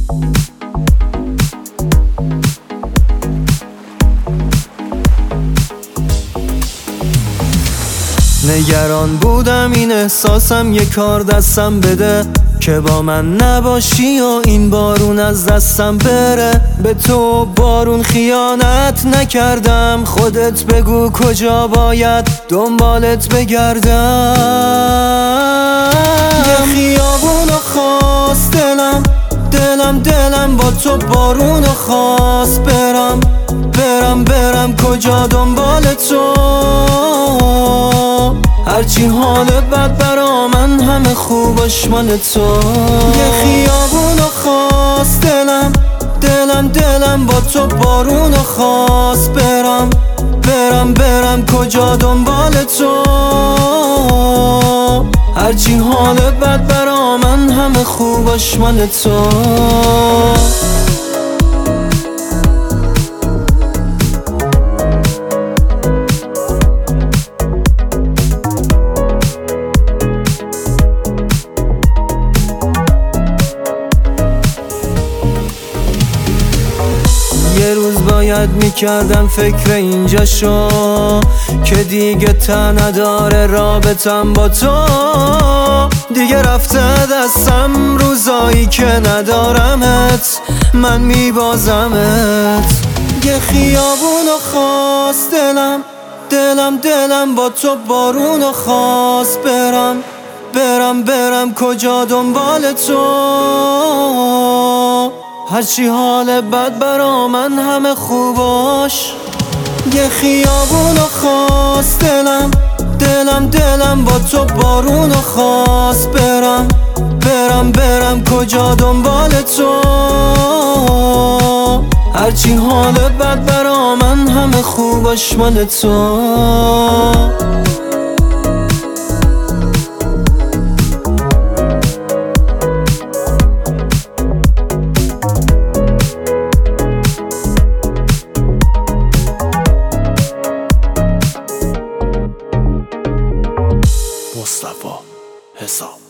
نگران بودم این احساسم یه کار دستم بده که با من نباشی و این بارون از دستم بره. به تو بارون خیانت نکردم، خودت بگو کجا باید دنبالت بگردم. یه خیابونو خواست دلم با تو بارونو خواست برم کجا دنبال تو. هرچی حال بد برا من همه خوبش مال تو. یه خیابونو خواست دلم با تو بارونو خواست برم کجا دنبال تو. هرچی حال بد برا من همه خوبش مال تو. یه روز باید میکردم فکر اینجا شو که دیگه ته نداره رابطم با تو. دیگه رفته دستم روزایی که ندارمت، من میبازمت. یه خیابونو خواست دلم با تو بارونو خواست برم کجا دنبال تو. هرچی حال بد برا من همه خوباش. یه خیابونو خواست دلم با تو بارونو خواست برم کجا دنبال تو. هرچی حال بد برا من همه خوباش مال تو. مصطفی حساب